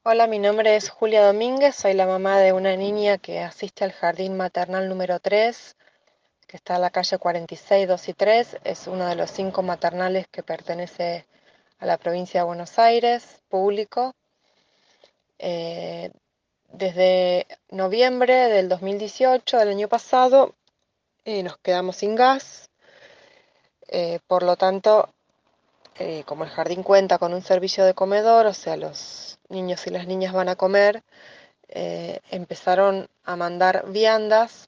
Hola, mi nombre es Julia Domínguez, soy la mamá de una niña que asiste al jardín maternal número 3, que está en la calle 46, 2 y 3. Es uno de los 5 maternales que pertenece a la provincia de Buenos Aires, público. Eh, Desde noviembre del 2018, del año pasado, nos quedamos sin gas. Por lo tanto, como el jardín cuenta con un servicio de comedor, o sea, los niños y las niñas van a comer, empezaron a mandar viandas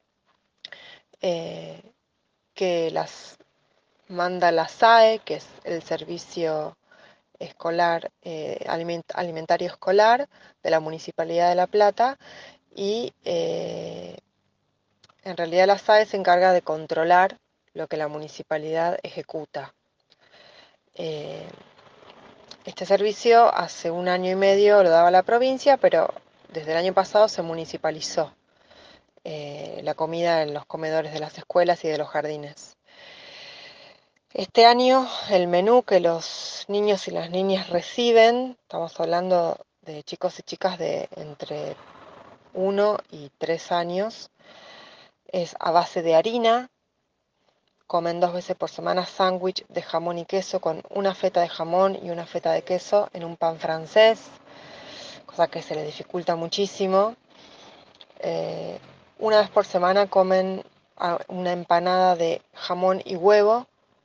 eh, que las manda la SAE, que es el Servicio Escolar, Alimentario Escolar de la Municipalidad de La Plata, y en realidad la SAE se encarga de controlar lo que la municipalidad ejecuta. Eh, este servicio hace un año y medio lo daba la provincia, pero desde el año pasado se municipalizó la comida en los comedores de las escuelas y de los jardines. Este año el menú que los niños y las niñas reciben, estamos hablando de chicos y chicas de entre 1 y 3 años, es a base de harina. Comen 2 veces por semana sándwich de jamón y queso con una feta de jamón y una feta de queso en un pan francés, cosa que se les dificulta muchísimo. Eh, una vez por semana comen una empanada de jamón y huevo,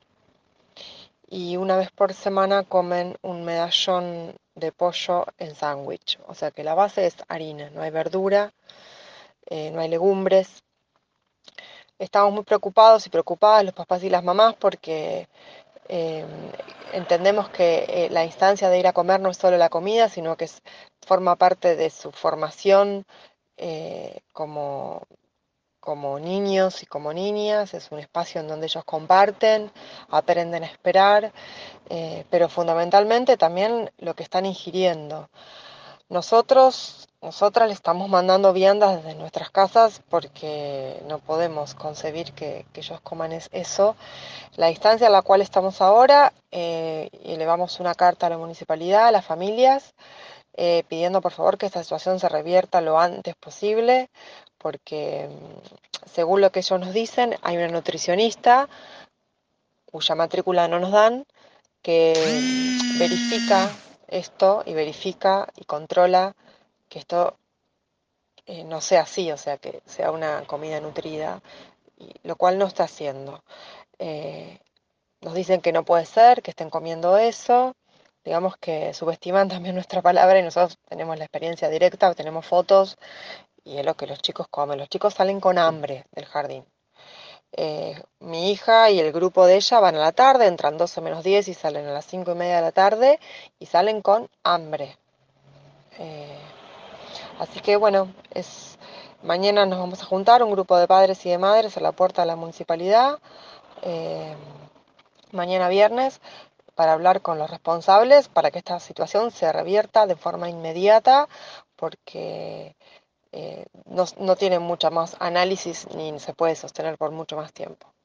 y una vez por semana comen un medallón de pollo en sándwich. O sea que la base es harina, no hay verdura, no hay legumbres. Estamos muy preocupados y preocupadas los papás y las mamás porque eh, entendemos que la instancia de ir a comer no es solo la comida, sino que forma parte de su formación como niños y como niñas. Es un espacio en donde ellos comparten, aprenden a esperar, pero fundamentalmente también lo que están ingiriendo. Nosotras le estamos mandando viandas desde nuestras casas porque no podemos concebir que ellos coman eso. La instancia en la cual estamos ahora, y elevamos una carta a la municipalidad, a las familias, pidiendo por favor que esta situación se revierta lo antes posible, porque según lo que ellos nos dicen, hay una nutricionista cuya matrícula no nos dan, que verifica esto y verifica y controla que esto no sea así, o sea, que sea una comida nutrida, y lo cual no está haciendo. Eh, Nos dicen que no puede ser, que estén comiendo eso, digamos que subestiman también nuestra palabra, y nosotros tenemos la experiencia directa, tenemos fotos y es lo que los chicos comen. Los chicos salen con hambre del jardín. Mi hija y el grupo de ella van a la tarde, entran 12 menos 10 y salen a las 5:30 de la tarde, y salen con hambre. Eh, Así que bueno, mañana nos vamos a juntar un grupo de padres y de madres a la puerta de la municipalidad, eh, mañana viernes, para hablar con los responsables para que esta situación se revierta de forma inmediata, porque no tiene mucha más análisis ni se puede sostener por mucho más tiempo.